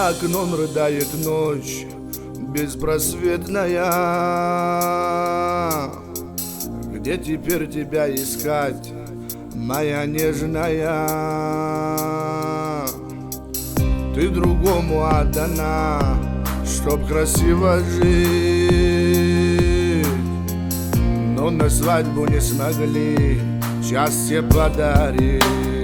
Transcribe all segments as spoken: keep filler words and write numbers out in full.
За окном рыдает ночь беспросветная. Где теперь тебя искать, моя нежная? Ты другому отдана, чтоб красиво жить, но на свадьбу не смогли счастье подарить.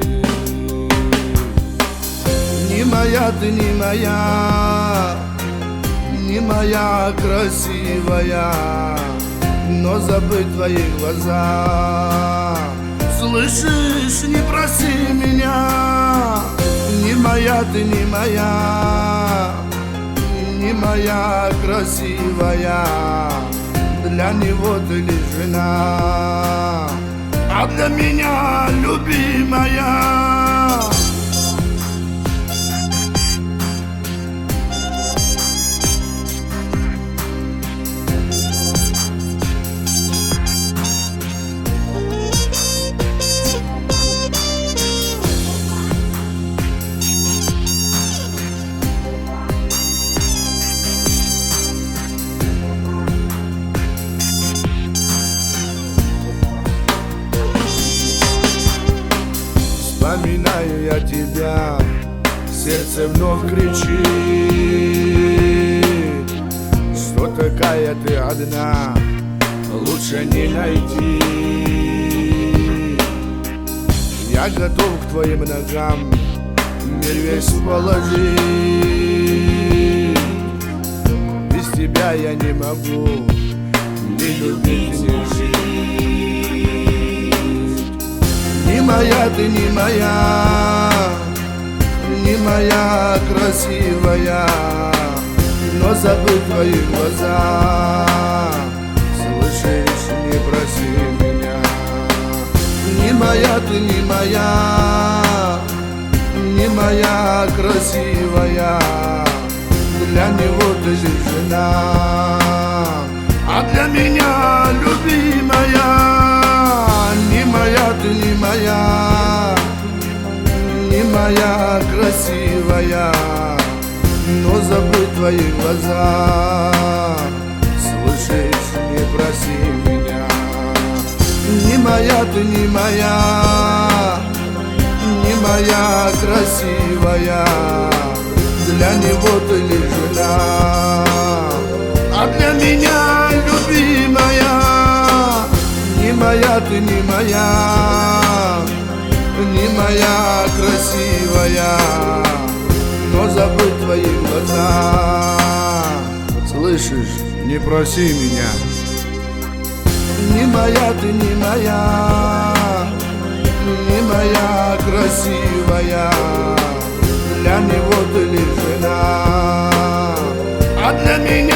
Не моя ты, не моя, не моя красивая, но забыть твои глаза. Слышишь, не проси меня. Не моя ты, не моя, не моя красивая, для него ты лишь жена, а для меня любимая. Вспоминаю я тебя, сердце вновь кричит, что такая ты одна, лучше не найти. Я готов к твоим ногам мир весь положить. Без тебя я не могу ни любить, ни жить. Не моя ты, не моя, не моя красивая, но забыть твои глаза. Слышишь, не проси меня. Не моя ты, не моя, не моя красивая, для него ты лишь жена, а для меня любимая. Не моя ты, не моя, не моя красивая, но забыть твои глаза. Слышишь, не проси меня. Не моя ты, не моя, не моя красивая, для него ты лишь жена, а для меня любимая. Не моя ты, не моя, не моя красивая, но забыть твои глаза. Слышишь, не проси меня. Не моя ты, не моя, не моя красивая, для него ты лишь жена, а для меня